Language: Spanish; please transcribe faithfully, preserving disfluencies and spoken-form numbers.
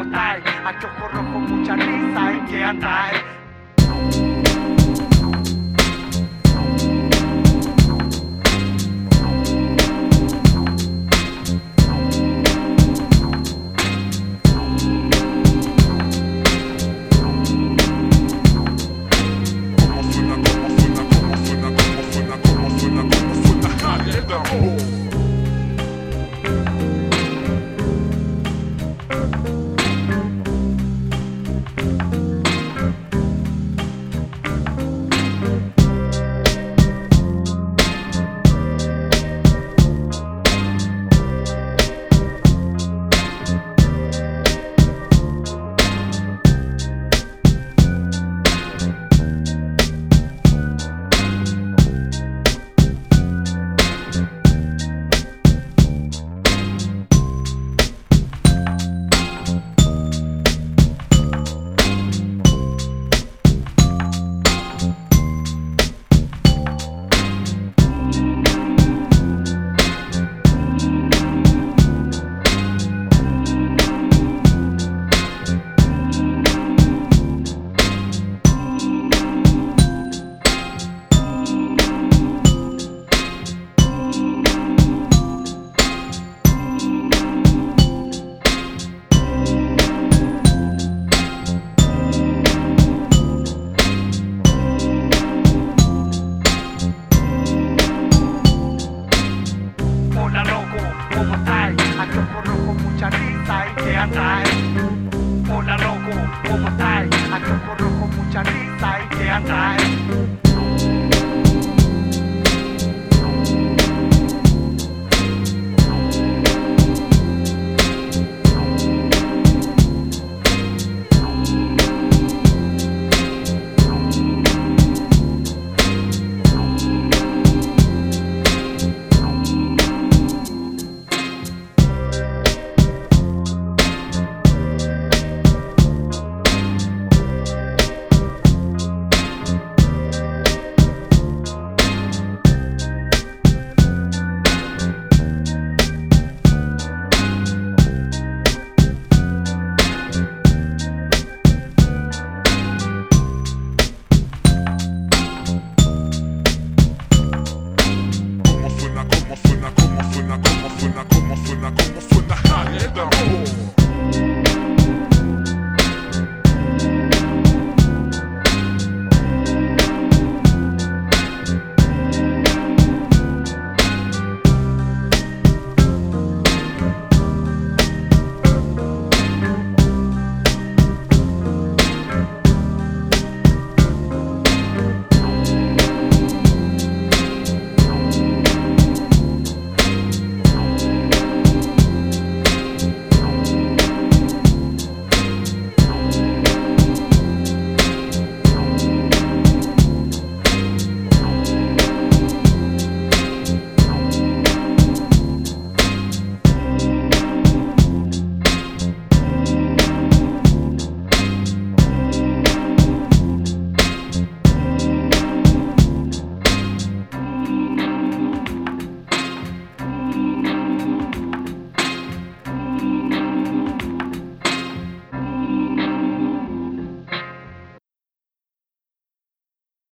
estáis? Aquí ojo rojo, mucha risa, ¿en qué andáis? Hola loco, ¿cómo estáis? Aquí ojo rojo, mucha risa, ¿en qué andáis? Hola loco, ¿cómo estáis? Aquí ojo rojo, mucha risa, ¿en qué andáis? Cómo suena, cómo suena, cómo suena, cómo suena, cómo suena, cómo suena,